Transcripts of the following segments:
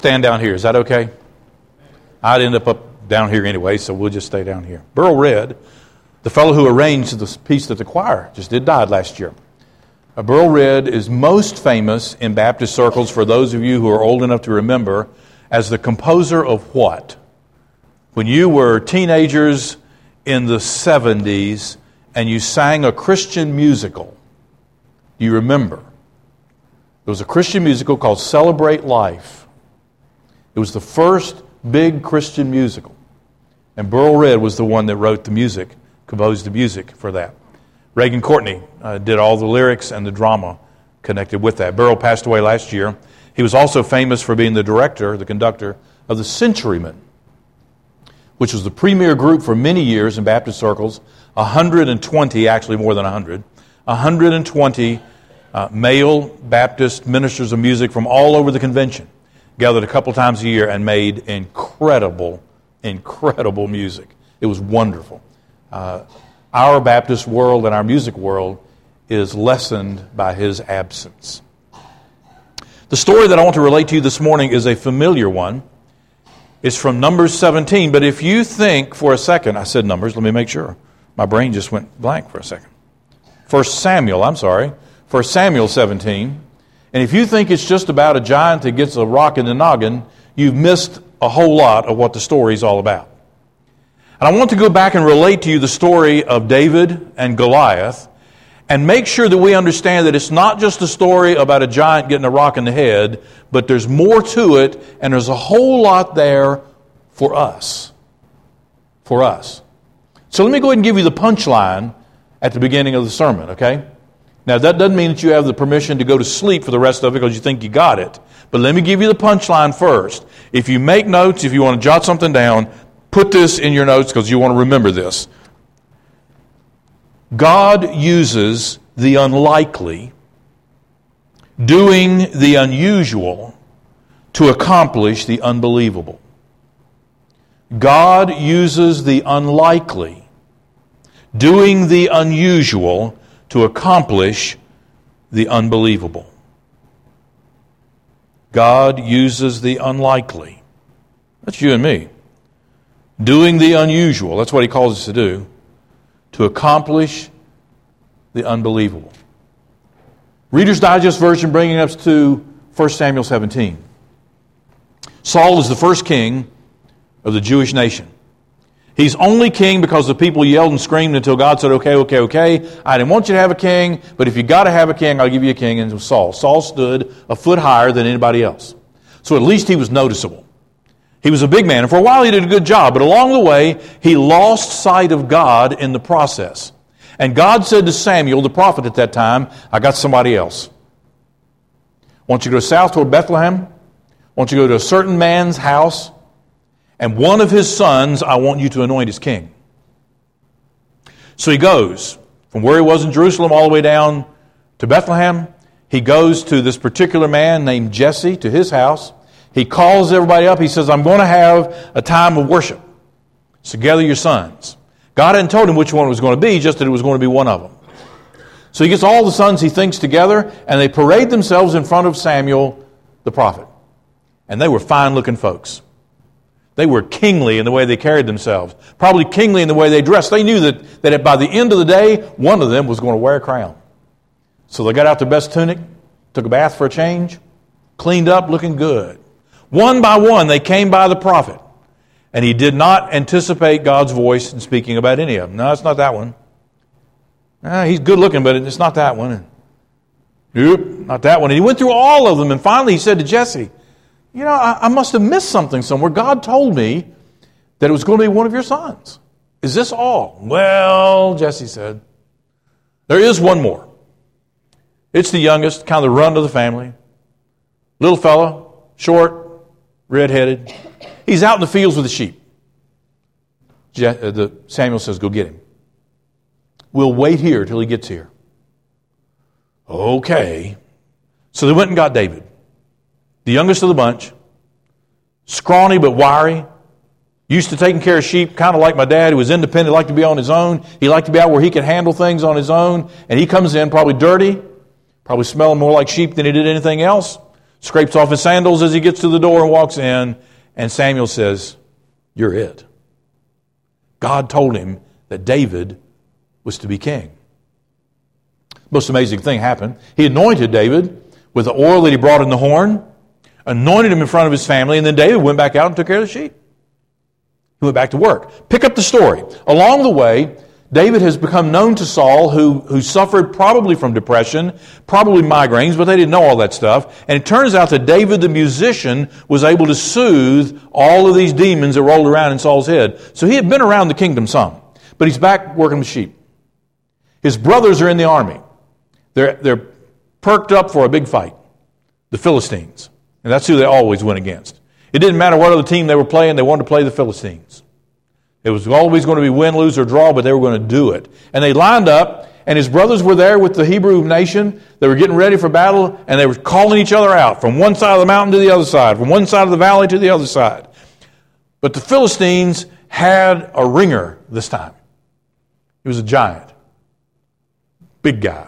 stand down here. Is that okay? I'd end up down here anyway, so we'll just stay down here. Burl Redd, the fellow who arranged the piece that the choir just did, died last year. Burl Redd is most famous in Baptist circles, for those of you who are old enough to remember, as the composer of what? When you were teenagers in the 70s and you sang a Christian musical, do you remember? There was a Christian musical called Celebrate Life. It was the first big Christian musical. And Burl Redd was the one that wrote the music, composed the music for that. Reagan Courtney did all the lyrics and the drama connected with that. Burl passed away last year. He was also famous for being the director, the conductor of the Centurymen, which was the premier group for many years in Baptist circles. 120, actually more than 100, 120 male Baptist ministers of music from all over the convention gathered a couple times a year and made incredible music. It was wonderful. Our Baptist world and our music world is lessened by his absence. The story that I want to relate to you this morning is a familiar one. It's from Numbers 17, but if you think for a second, I said Numbers, let me make sure. My brain just went blank for a second. 1 Samuel 17. And if you think it's just about a giant that gets a rock in the noggin, you've missed a whole lot of what the story is all about. And I want to go back and relate to you the story of David and Goliath and make sure that we understand that it's not just a story about a giant getting a rock in the head, but there's more to it, and there's a whole lot there for us. For us. So let me go ahead and give you the punchline at the beginning of the sermon, okay? Now, that doesn't mean that you have the permission to go to sleep for the rest of it because you think you got it. But let me give you the punchline first. If you make notes, if you want to jot something down, put this in your notes because you want to remember this. God uses the unlikely, doing the unusual, to accomplish the unbelievable. God uses the unlikely, doing the unusual, to accomplish the unbelievable. God uses the unlikely. That's you and me. Doing the unusual, that's what he calls us to do, to accomplish the unbelievable. Reader's Digest version bringing us to 1 Samuel 17. Saul is the first king of the Jewish nation. He's only king because the people yelled and screamed until God said, okay. I didn't want you to have a king, but if you got to have a king, I'll give you a king. And it was Saul. Saul stood a foot higher than anybody else. So at least he was noticeable. He was a big man, and for a while he did a good job, but along the way, he lost sight of God in the process. And God said to Samuel, the prophet at that time, I got somebody else. I want you to go south toward Bethlehem. I want you to go to a certain man's house, and one of his sons I want you to anoint as king. So he goes from where he was in Jerusalem all the way down to Bethlehem. He goes to this particular man named Jesse, to his house. He calls everybody up. He says, I'm going to have a time of worship. So gather your sons. God hadn't told him which one it was going to be, just that it was going to be one of them. So he gets all the sons he thinks together, and they parade themselves in front of Samuel, the prophet. And they were fine-looking folks. They were kingly in the way they carried themselves. Probably kingly in the way they dressed. They knew that by the end of the day, one of them was going to wear a crown. So they got out their best tunic, took a bath for a change, cleaned up, looking good. One by one, they came by the prophet. And he did not anticipate God's voice in speaking about any of them. No, it's not that one. He's good looking, but it's not that one. Nope, not that one. And he went through all of them, and finally he said to Jesse, I must have missed something somewhere. God told me that it was going to be one of your sons. Is this all? Well, Jesse said, there is one more. It's the youngest, kind of the runt of the family. Little fella, short, red-headed. He's out in the fields with the sheep. Samuel says, go get him. We'll wait here till he gets here. Okay. So they went and got David, the youngest of the bunch, scrawny but wiry, used to taking care of sheep, kind of like my dad, who was independent, liked to be on his own. He liked to be out where he could handle things on his own. And he comes in probably dirty, probably smelling more like sheep than he did anything else. scrapes off his sandals as he gets to the door and walks in, and Samuel says, "You're it." God told him that David was to be king. Most amazing thing happened. He anointed David with the oil that he brought in the horn, anointed him in front of his family, and then David went back out and took care of the sheep. He went back to work. Pick up the story. Along the way, David has become known to Saul, who suffered probably from depression, probably migraines, but they didn't know all that stuff. And it turns out that David the musician was able to soothe all of these demons that rolled around in Saul's head. So he had been around the kingdom some, but he's back working with sheep. His brothers are in the army. They're perked up for a big fight, the Philistines. And that's who they always went against. It didn't matter what other team they were playing, they wanted to play the Philistines. It was always going to be win, lose, or draw, but they were going to do it. And they lined up, and his brothers were there with the Hebrew nation. They were getting ready for battle, and they were calling each other out from one side of the mountain to the other side, from one side of the valley to the other side. But the Philistines had a ringer this time. He was a giant. Big guy.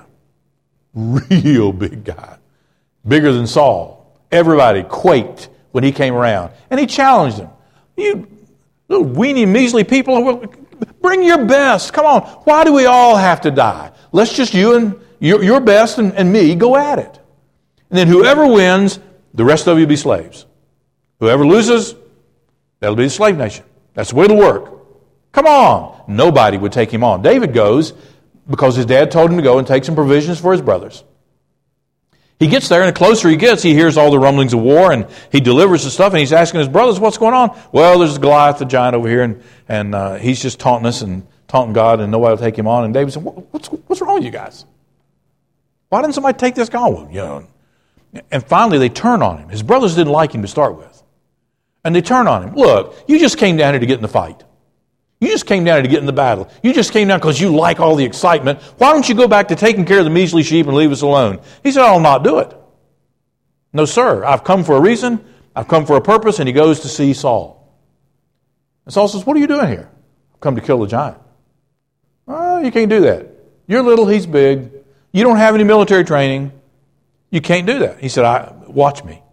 Real big guy. Bigger than Saul. Everybody quaked when he came around. And he challenged them. You little weeny, measly people, bring your best. Come on. Why do we all have to die? Let's just you and your best and me go at it. And then whoever wins, the rest of you be slaves. Whoever loses, that'll be the slave nation. That's the way it'll work. Come on. Nobody would take him on. David goes because his dad told him to go and take some provisions for his brothers. He gets there, and the closer he gets, he hears all the rumblings of war, and he delivers the stuff, and he's asking his brothers, what's going on? Well, there's Goliath, the giant over here, and he's just taunting us and taunting God, and nobody will take him on. And David said, what's wrong with you guys? Why didn't somebody take this guy on? And finally, they turn on him. His brothers didn't like him to start with. And they turn on him. Look, you just came down here to get in the fight. You just came down here to get in the battle. You just came down because you like all the excitement. Why don't you go back to taking care of the measly sheep and leave us alone? He said, I'll not do it. No, sir. I've come for a reason. I've come for a purpose. And he goes to see Saul. And Saul says, what are you doing here? I've come to kill the giant. Oh, you can't do that. You're little, he's big. You don't have any military training. You can't do that. He said, watch me.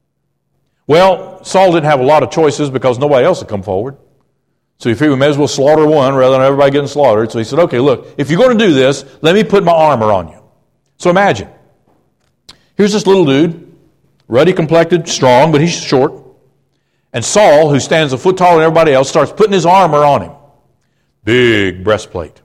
Well, Saul didn't have a lot of choices because nobody else had come forward. So he figured we may as well slaughter one rather than everybody getting slaughtered. So he said, okay, look, if you're going to do this, let me put my armor on you. So imagine, here's this little dude, ruddy complected, strong, but he's short. And Saul, who stands a foot taller than everybody else, starts putting his armor on him. Big breastplate,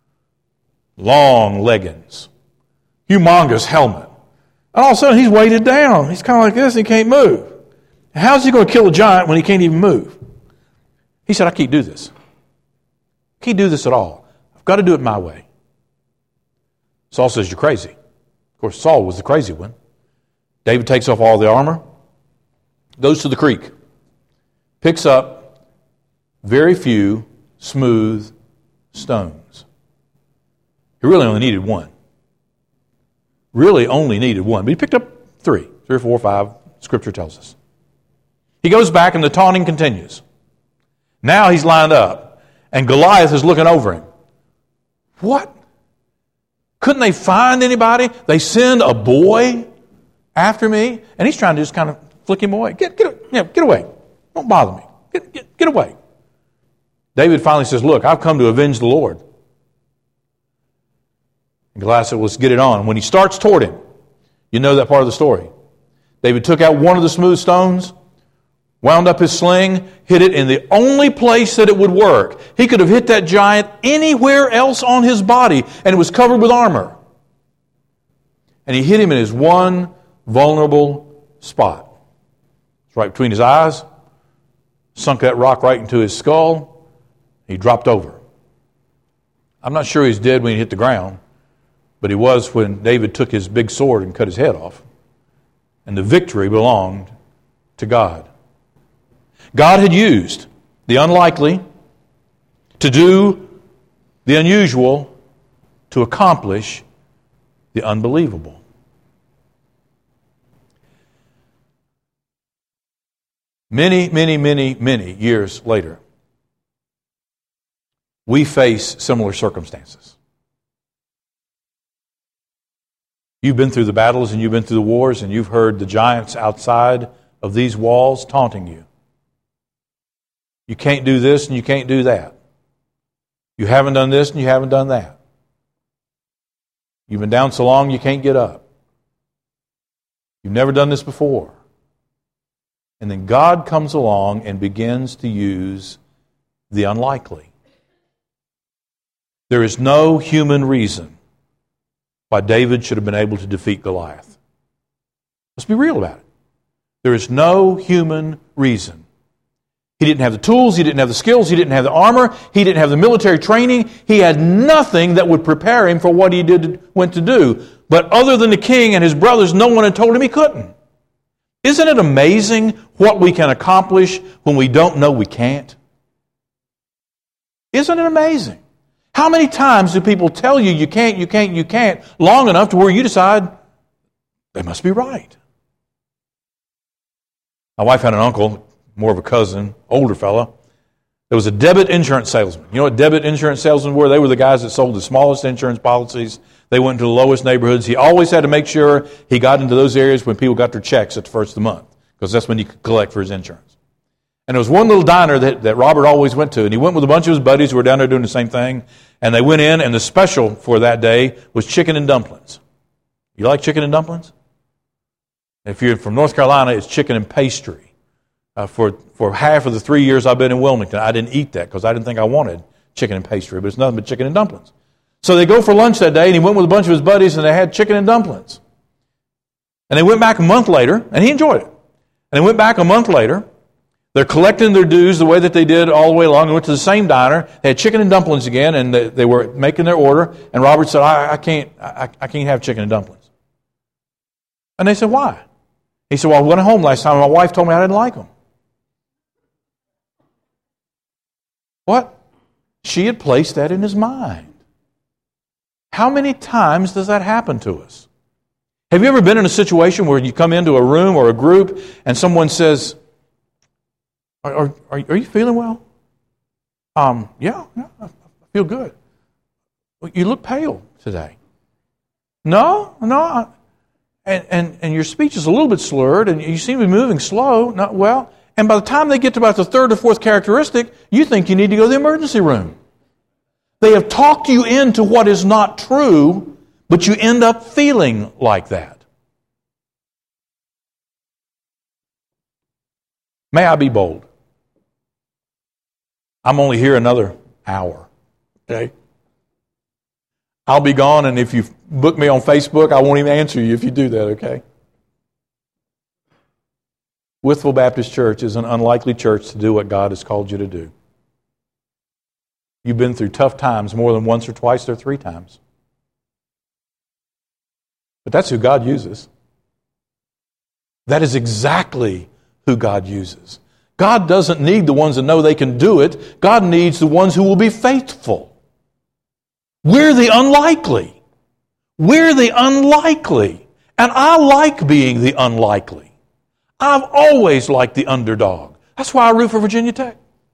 long leggings, humongous helmet. And all of a sudden he's weighted down. He's kind of like this and he can't move. How's he going to kill a giant when he can't even move? He said, I can't do this. I can't do this at all. I've got to do it my way. Saul says, you're crazy. Of course, Saul was the crazy one. David takes off all the armor, goes to the creek, picks up very few smooth stones. He really only needed one. Really only needed one. But he picked up three or four or five, Scripture tells us. He goes back and the taunting continues. Now he's lined up, and Goliath is looking over him. What? Couldn't they find anybody? They send a boy after me? And he's trying to just kind of flick him away. Get away. Don't bother me. Get away. David finally says, look, I've come to avenge the Lord. And Goliath said, well, let's get it on. And when he starts toward him, you know that part of the story. David took out one of the smooth stones, wound up his sling, hit it in the only place that it would work. He could have hit that giant anywhere else on his body, and it was covered with armor. And he hit him in his one vulnerable spot. It's right between his eyes, sunk that rock right into his skull. He dropped over. I'm not sure he's dead when he hit the ground, but he was when David took his big sword and cut his head off. And the victory belonged to God. God had used the unlikely to do the unusual to accomplish the unbelievable. Many, many, many, many years later, we face similar circumstances. You've been through the battles and you've been through the wars and you've heard the giants outside of these walls taunting you. You can't do this and you can't do that. You haven't done this and you haven't done that. You've been down so long you can't get up. You've never done this before. And then God comes along and begins to use the unlikely. There is no human reason why David should have been able to defeat Goliath. Let's be real about it. There is no human reason. He didn't have the tools, he didn't have the skills, he didn't have the armor, he didn't have the military training. He had nothing that would prepare him for what he went to do. But other than the king and his brothers, no one had told him he couldn't. Isn't it amazing what we can accomplish when we don't know we can't? Isn't it amazing? How many times do people tell you you can't, long enough to where you decide they must be right? My wife had an uncle, more of a cousin, older fella. There was a debit insurance salesman. You know what debit insurance salesmen were? They were the guys that sold the smallest insurance policies. They went into the lowest neighborhoods. He always had to make sure he got into those areas when people got their checks at the first of the month, because that's when you could collect for his insurance. And there was one little diner that Robert always went to, and he went with a bunch of his buddies who were down there doing the same thing, and they went in, and the special for that day was chicken and dumplings. You like chicken and dumplings? If you're from North Carolina, it's chicken and pastry. For half of the 3 years I've been in Wilmington, I didn't eat that because I didn't think I wanted chicken and pastry, but it's nothing but chicken and dumplings. So they go for lunch that day, and he went with a bunch of his buddies, and they had chicken and dumplings. And they went back a month later, and he enjoyed it. And they went back a month later. They're collecting their dues the way that they did all the way along. They went to the same diner. They had chicken and dumplings again, and they were making their order. And Robert said, I can't have chicken and dumplings. And they said, why? He said, well, I went home last time, and my wife told me I didn't like them. What? She had placed that in his mind. How many times does that happen to us? Have you ever been in a situation where you come into a room or a group and someone says, Are you feeling well? Yeah, I feel good. Well, you look pale today. No. And your speech is a little bit slurred, and you seem to be moving slow. And by the time they get to about the third or fourth characteristic, you think you need to go to the emergency room. They have talked you into what is not true, but you end up feeling like that. May I be bold? I'm only here another hour, okay? I'll be gone, and if you book me on Facebook, I won't even answer you if you do that, okay? Withville Baptist Church is an unlikely church to do what God has called you to do. You've been through tough times more than once or twice or 3 times. But that's who God uses. That is exactly who God uses. God doesn't need the ones that know they can do it. God needs the ones who will be faithful. We're the unlikely. We're the unlikely. And I like being the unlikely. I've always liked the underdog. That's why I root for Virginia Tech.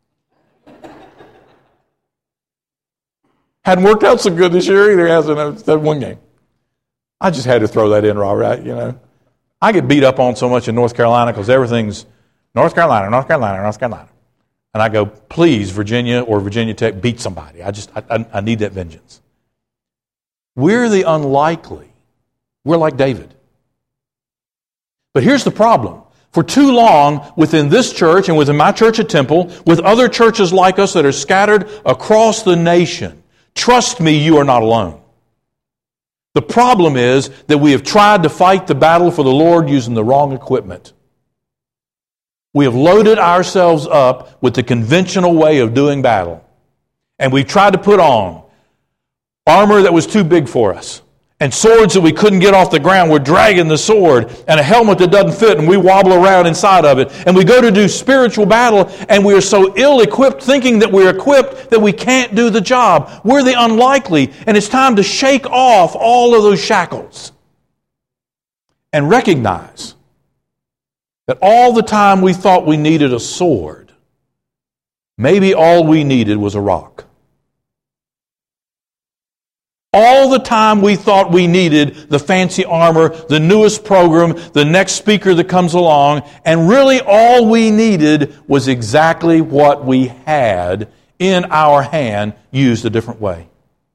Hadn't worked out so good this year either, hasn't that one game. I just had to throw that in, Robert. I get beat up on so much in North Carolina because everything's North Carolina. And I go, please, Virginia or Virginia Tech, beat somebody. I need that vengeance. We're the unlikely. We're like David. But here's the problem. For too long, within this church and within my church at Temple, with other churches like us that are scattered across the nation, trust me, you are not alone. The problem is that we have tried to fight the battle for the Lord using the wrong equipment. We have loaded ourselves up with the conventional way of doing battle. And we've tried to put on armor that was too big for us. And swords that we couldn't get off the ground. We're dragging the sword. And a helmet that doesn't fit, and we wobble around inside of it. And we go to do spiritual battle, and we are so ill-equipped, thinking that we're equipped, that we can't do the job. We're the unlikely, and it's time to shake off all of those shackles. And recognize that all the time we thought we needed a sword, maybe all we needed was a rock. All the time we thought we needed the fancy armor, the newest program, the next speaker that comes along, and really all we needed was exactly what we had in our hand, used a different way.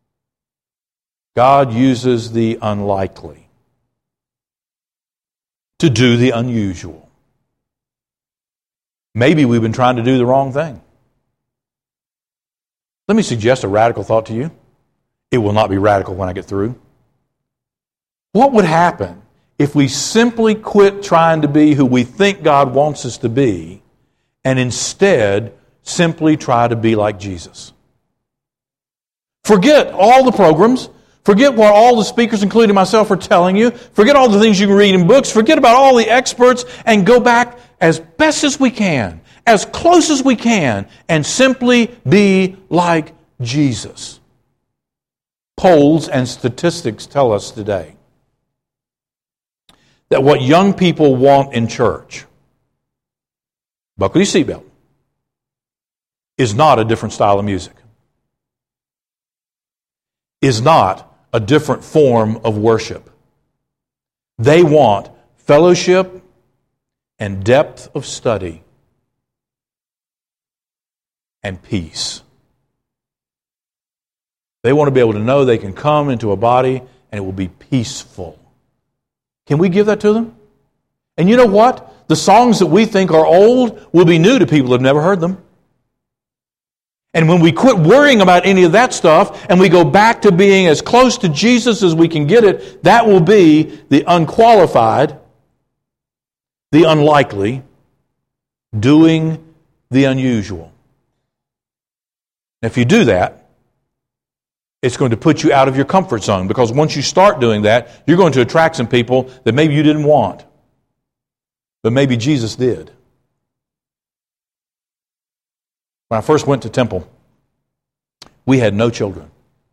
God uses the unlikely to do the unusual. Maybe we've been trying to do the wrong thing. Let me suggest a radical thought to you. It will not be radical when I get through. What would happen if we simply quit trying to be who we think God wants us to be and instead simply try to be like Jesus? Forget all the programs. Forget what all the speakers, including myself, are telling you. Forget all the things you can read in books. Forget about all the experts and go back as best as we can, as close as we can, and simply be like Jesus. Polls and statistics tell us today that what young people want in church, buckle your seatbelt, is not a different style of music, is not a different form of worship. They want fellowship and depth of study and peace. They want to be able to know they can come into a body and it will be peaceful. Can we give that to them? And you know what? The songs that we think are old will be new to people who have never heard them. And when we quit worrying about any of that stuff and we go back to being as close to Jesus as we can get it, that will be the unqualified, the unlikely, doing the unusual. If you do that, it's going to put you out of your comfort zone, because once you start doing that, you're going to attract some people that maybe you didn't want, but maybe Jesus did. When I first went to Temple, we had no children.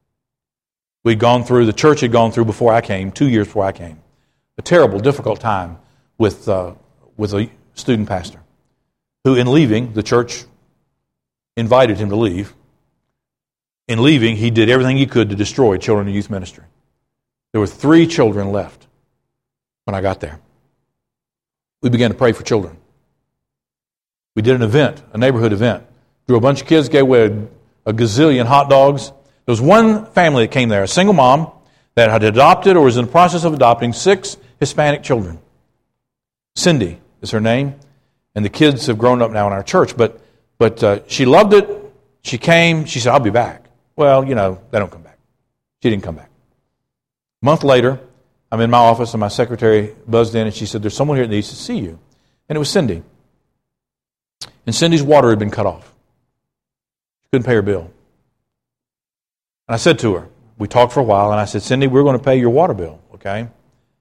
The church had gone through before I came, 2 years before I came, a terrible, difficult time with a student pastor who, in leaving, the church invited him to leave. In leaving, he did everything he could to destroy children and youth ministry. There were 3 children left when I got there. We began to pray for children. We did an event, a neighborhood event. Drew a bunch of kids, gave away a gazillion hot dogs. There was one family that came there, a single mom that had adopted or was in the process of adopting 6 Hispanic children. Cindy is her name, and the kids have grown up now in our church. But she loved it. She came. She said, "I'll be back." Well, they don't come back. She didn't come back. A month later, I'm in my office, and my secretary buzzed in, and she said, "There's someone here that needs to see you." And it was Cindy. And Cindy's water had been cut off. She couldn't pay her bill. And I said to her, we talked for a while, and I said, "Cindy, we're going to pay your water bill, okay?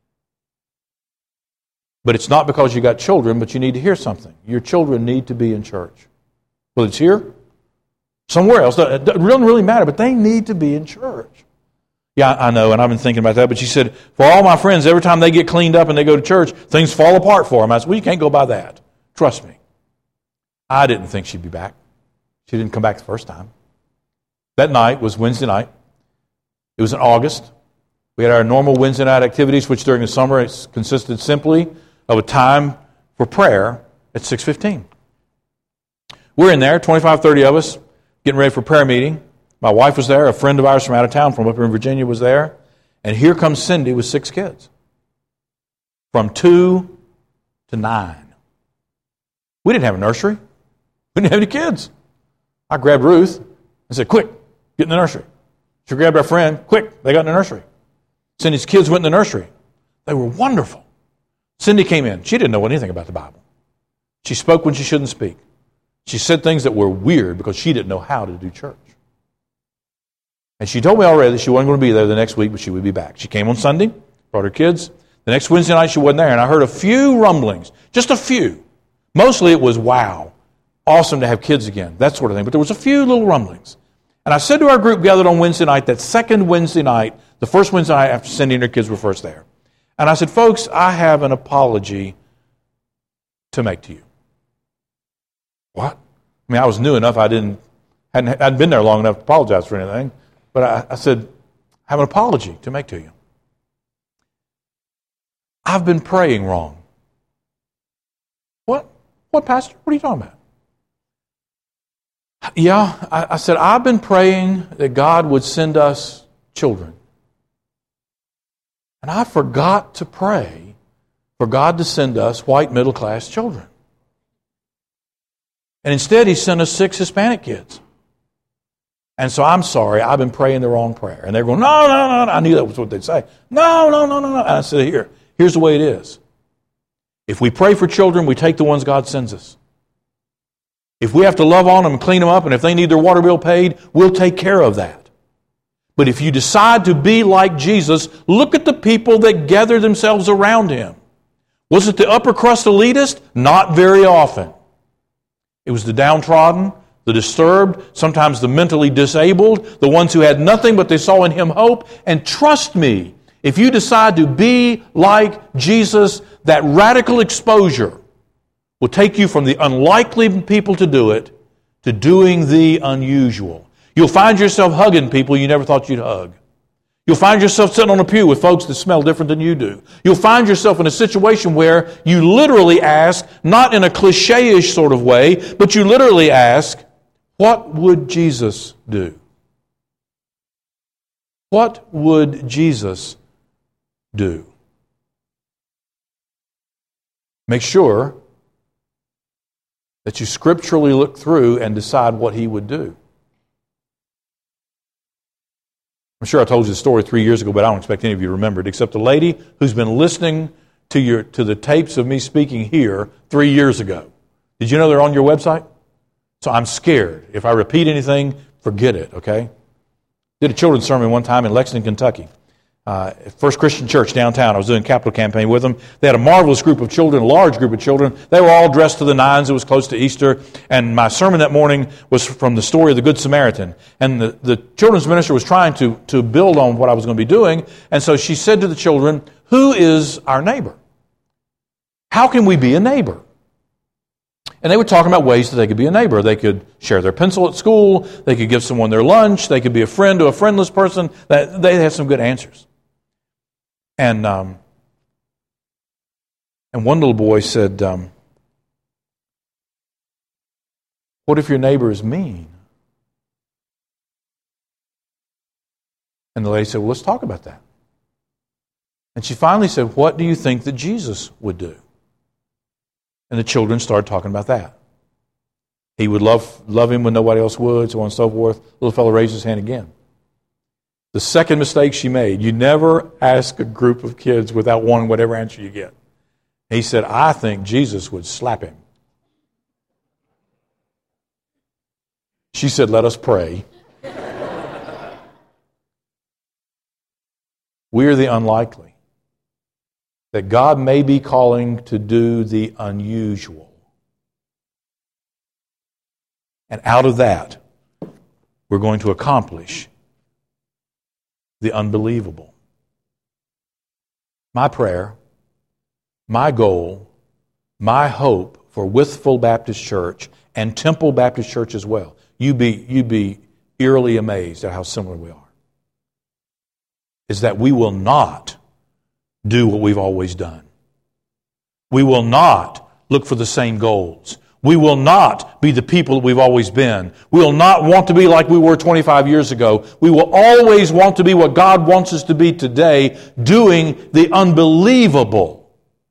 But it's not because you got children, but you need to hear something. Your children need to be in church. Well, it's here, somewhere else. It doesn't really matter, but they need to be in church." Yeah, I know, and I've been thinking about that. But she said, "For all my friends, every time they get cleaned up and they go to church, things fall apart for them." I said, "Well, you can't go by that. Trust me." I didn't think she'd be back. She didn't come back the first time. That night was Wednesday night. It was in August. We had our normal Wednesday night activities, which during the summer it consisted simply of a time for prayer at 6:15. We're in there, 25, 30 of us, getting ready for prayer meeting. My wife was there. A friend of ours from out of town, from up here in Virginia, was there. And here comes Cindy with 6 kids, from 2 to 9. We didn't have a nursery. We didn't have any kids. I grabbed Ruth and said, "Quick, get in the nursery." She grabbed our friend. "Quick, they got in the nursery." Cindy's kids went in the nursery. They were wonderful. Cindy came in. She didn't know anything about the Bible. She spoke when she shouldn't speak. She said things that were weird because she didn't know how to do church. And she told me already that she wasn't going to be there the next week, but she would be back. She came on Sunday, brought her kids. The next Wednesday night she wasn't there, and I heard a few rumblings, just a few. Mostly it was, wow, awesome to have kids again, that sort of thing. But there was a few little rumblings. And I said to our group gathered on Wednesday night, that second Wednesday night, the first Wednesday night after Cindy and her kids were first there. And I said, "Folks, I have an apology to make to you." What? I mean, I was new enough, hadn't been there long enough to apologize for anything. But I said, I have an apology to make to you. I've been praying wrong. What? What, Pastor? What are you talking about? Yeah, I said, I've been praying that God would send us children. And I forgot to pray for God to send us white middle-class children. And instead, He sent us 6 Hispanic kids. And so I'm sorry, I've been praying the wrong prayer. And they're going, no. I knew that was what they'd say. No. And I said, here's the way it is. If we pray for children, we take the ones God sends us. If we have to love on them and clean them up, and if they need their water bill paid, we'll take care of that. But if you decide to be like Jesus, look at the people that gather themselves around Him. Was it the upper crust elitist? Not very often. It was the downtrodden, the disturbed, sometimes the mentally disabled, the ones who had nothing but they saw in Him hope. And trust me, if you decide to be like Jesus, that radical exposure will take you from the unlikely people to do it to doing the unusual. You'll find yourself hugging people you never thought you'd hug. You'll find yourself sitting on a pew with folks that smell different than you do. You'll find yourself in a situation where you literally ask, not in a cliche-ish sort of way, but you literally ask, what would Jesus do? What would Jesus do? Make sure that you scripturally look through and decide what He would do. I'm sure I told you the story 3 years ago, but I don't expect any of you to remember it, except the lady who's been listening to the tapes of me speaking here 3 years ago. Did you know they're on your website? So I'm scared. If I repeat anything, forget it, okay? Did a children's sermon one time in Lexington, Kentucky. First Christian Church downtown. I was doing a capital campaign with them. They had a marvelous group of children, a large group of children. They were all dressed to the nines. It was close to Easter. And my sermon that morning was from the story of the Good Samaritan. And the children's minister was trying to build on what I was going to be doing. And so she said to the children, who is our neighbor? How can we be a neighbor? And they were talking about ways that they could be a neighbor. They could share their pencil at school. They could give someone their lunch. They could be a friend to a friendless person. They had some good answers. And one little boy said, what if your neighbor is mean? And the lady said, well, let's talk about that. And she finally said, what do you think that Jesus would do? And the children started talking about that. He would love him when nobody else would, so on and so forth. The little fellow raised his hand again. The second mistake she made, you never ask a group of kids without wanting whatever answer you get. He said, I think Jesus would slap him. She said, let us pray. We are the unlikely. That God may be calling to do the unusual. And out of that, we're going to accomplish the unbelievable. My prayer, my goal, my hope for Withfield Baptist Church and Temple Baptist Church as well, you'd be eerily amazed at how similar we are, is that we will not do what we've always done. We will not look for the same goals. We will not be the people that we've always been. We will not want to be like we were 25 years ago. We will always want to be what God wants us to be today, doing the unbelievable.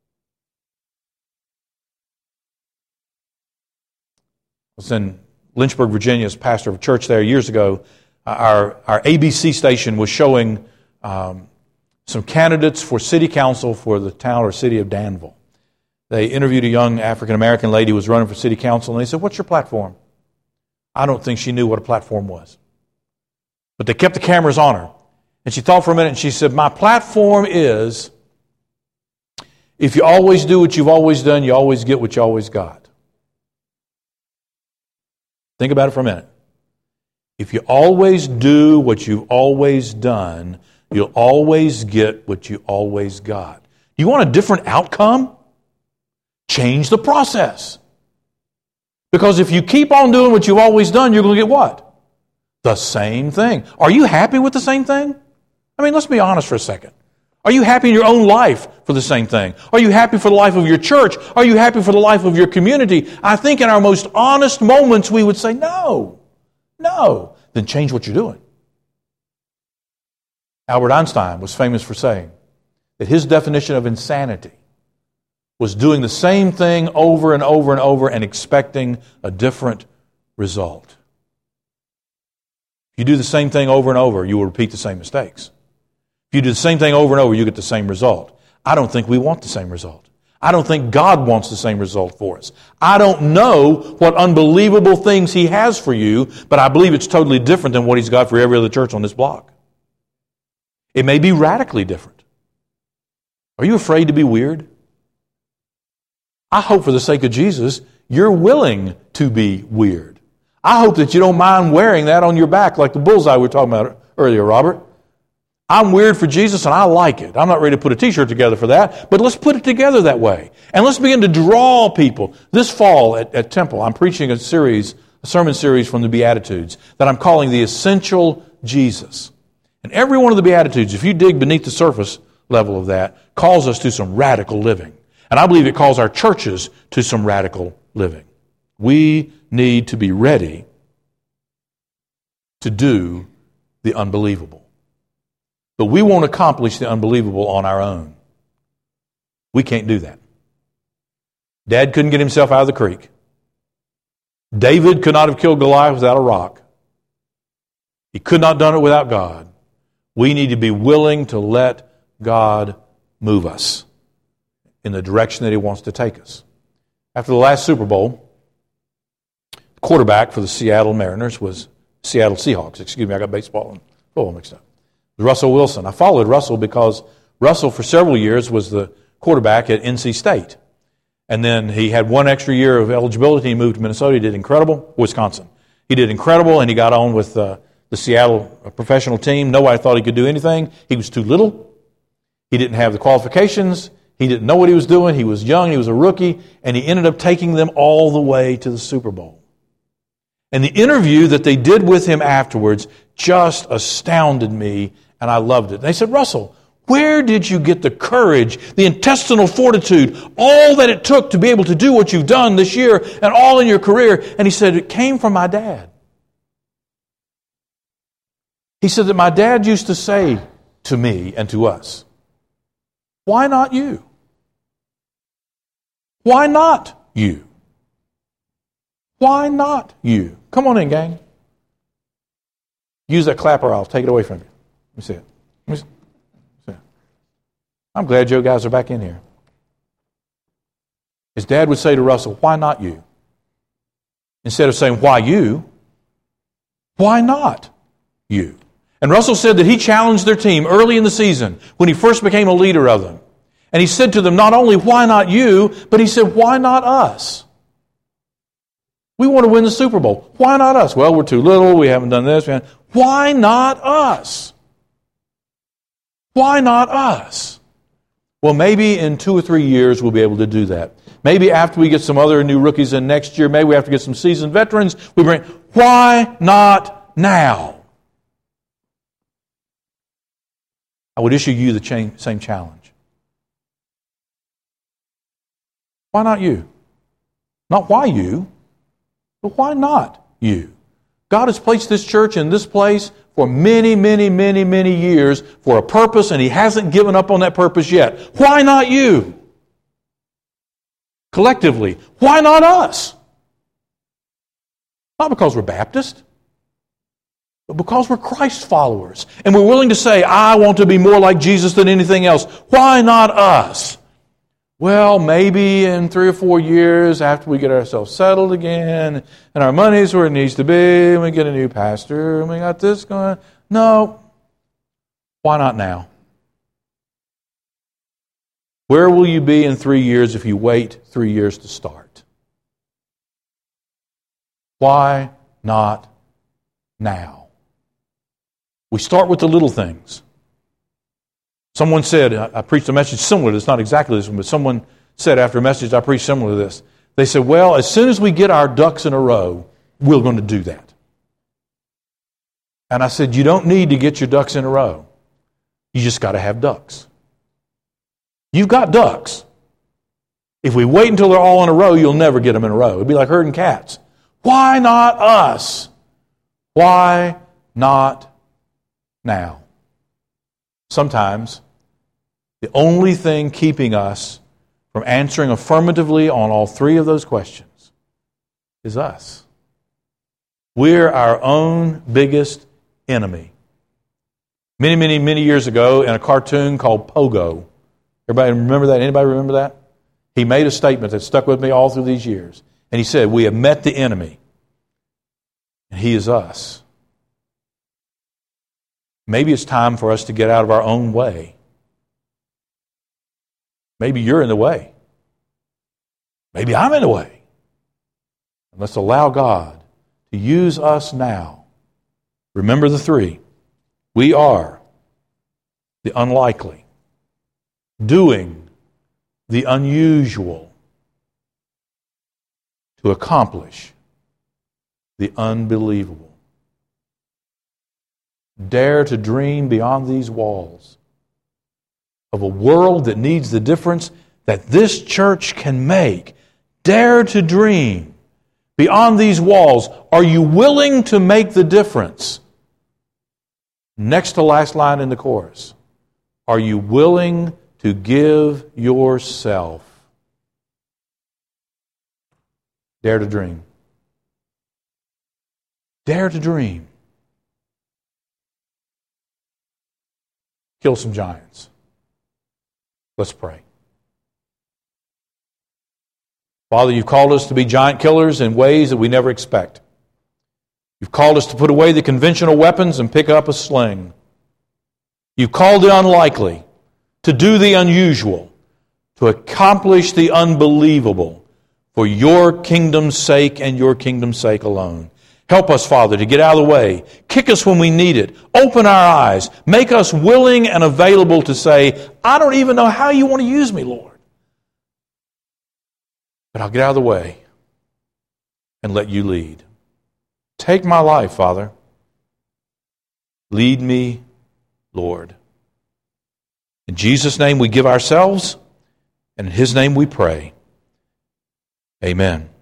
I was in Lynchburg, Virginia, as pastor of a church there years ago. Our ABC station was showing some candidates for city council for the town or city of Danville. They interviewed a young African-American lady who was running for city council, and they said, what's your platform? I don't think she knew what a platform was. But they kept the cameras on her. And she thought for a minute, and she said, my platform is, if you always do what you've always done, you always get what you always got. Think about it for a minute. If you always do what you've always done, you'll always get what you always got. Do you want a different outcome? Change the process. Because if you keep on doing what you've always done, you're going to get what? The same thing. Are you happy with the same thing? I mean, let's be honest for a second. Are you happy in your own life for the same thing? Are you happy for the life of your church? Are you happy for the life of your community? I think in our most honest moments we would say, no. Then change what you're doing. Albert Einstein was famous for saying that his definition of insanity was doing the same thing over and over and over and expecting a different result. If you do the same thing over and over, you will repeat the same mistakes. If you do the same thing over and over, you get the same result. I don't think we want the same result. I don't think God wants the same result for us. I don't know what unbelievable things He has for you, but I believe it's totally different than what He's got for every other church on this block. It may be radically different. Are you afraid to be weird? I hope for the sake of Jesus, you're willing to be weird. I hope that you don't mind wearing that on your back like the bullseye we were talking about earlier, Robert. I'm weird for Jesus and I like it. I'm not ready to put a t-shirt together for that, but let's put it together that way. And let's begin to draw people. This fall at Temple, I'm preaching a sermon series from the Beatitudes that I'm calling The Essential Jesus. And every one of the Beatitudes, if you dig beneath the surface level of that, calls us to some radical living. And I believe it calls our churches to some radical living. We need to be ready to do the unbelievable. But we won't accomplish the unbelievable on our own. We can't do that. Dad couldn't get himself out of the creek. David could not have killed Goliath without a rock. He could not have done it without God. We need to be willing to let God move us in the direction that He wants to take us. After the last Super Bowl, the quarterback for the Seattle Seahawks. Excuse me, I got baseball and football mixed up. Russell Wilson. I followed Russell because Russell for several years was the quarterback at NC State. And then he had one extra year of eligibility. He moved to Minnesota. He did incredible. Wisconsin. He did incredible, and he got on with the Seattle professional team. Nobody thought he could do anything. He was too little. He didn't have the qualifications. He didn't know what he was doing. He was young. He was a rookie. And he ended up taking them all the way to the Super Bowl. And the interview that they did with him afterwards just astounded me, and I loved it. They said, Russell, where did you get the courage, the intestinal fortitude, all that it took to be able to do what you've done this year and all in your career? And he said, it came from my dad. He said that my dad used to say to me and to us, why not you? Why not you? Why not you? Come on in, gang. Use that clapper, I'll take it away from you. Let me see it. Let me see it. I'm glad you guys are back in here. His dad would say to Russell, why not you? Instead of saying, why you? Why not you? And Russell said that he challenged their team early in the season when he first became a leader of them. And he said to them, not only why not you, but he said, why not us? We want to win the Super Bowl. Why not us? Well, we're too little. We haven't done this. Why not us? Why not us? Well, maybe in 2 or 3 years we'll be able to do that. Maybe after we get some other new rookies in next year, maybe we have to get some seasoned veterans. Why not now? I would issue you the same challenge. Why not you? Not why you, but why not you? God has placed this church in this place for many, many, many, many years for a purpose, and He hasn't given up on that purpose yet. Why not you? Collectively, why not us? Not because we're Baptist, but because we're Christ followers. And we're willing to say, I want to be more like Jesus than anything else. Why not us? Well, maybe in 3 or 4 years after we get ourselves settled again and our money's where it needs to be and we get a new pastor and we got this going. No. Why not now? Where will you be in 3 years if you wait 3 years to start? Why not now? We start with the little things. Someone said, I preached a message similar to this, not exactly this one, but someone said after a message I preached similar to this. They said, well, as soon as we get our ducks in a row, we're going to do that. And I said, you don't need to get your ducks in a row. You just got to have ducks. You've got ducks. If we wait until they're all in a row, you'll never get them in a row. It'd be like herding cats. Why not us? Why not now? Sometimes the only thing keeping us from answering affirmatively on all three of those questions is us. We're our own biggest enemy. Many years ago, in a cartoon called Pogo. Everybody remember that? Anybody remember that? He made a statement that stuck with me all through these years. And he said, we have met the enemy. And he is us. Maybe it's time for us to get out of our own way. Maybe you're in the way. Maybe I'm in the way. And let's allow God to use us now. Remember the three. We are the unlikely, doing the unusual to accomplish the unbelievable. Dare to dream beyond these walls of a world that needs the difference that this church can make. Dare to dream beyond these walls. Are you willing to make the difference? Next to last line in the chorus. Are you willing to give yourself? Dare to dream. Dare to dream. Kill some giants. Let's pray. Father, you've called us to be giant killers in ways that we never expect. You've called us to put away the conventional weapons and pick up a sling. You've called the unlikely, to do the unusual, to accomplish the unbelievable for your kingdom's sake and your kingdom's sake alone. Help us, Father, to get out of the way. Kick us when we need it. Open our eyes. Make us willing and available to say, I don't even know how you want to use me, Lord. But I'll get out of the way and let you lead. Take my life, Father. Lead me, Lord. In Jesus' name we give ourselves, and in His name we pray. Amen.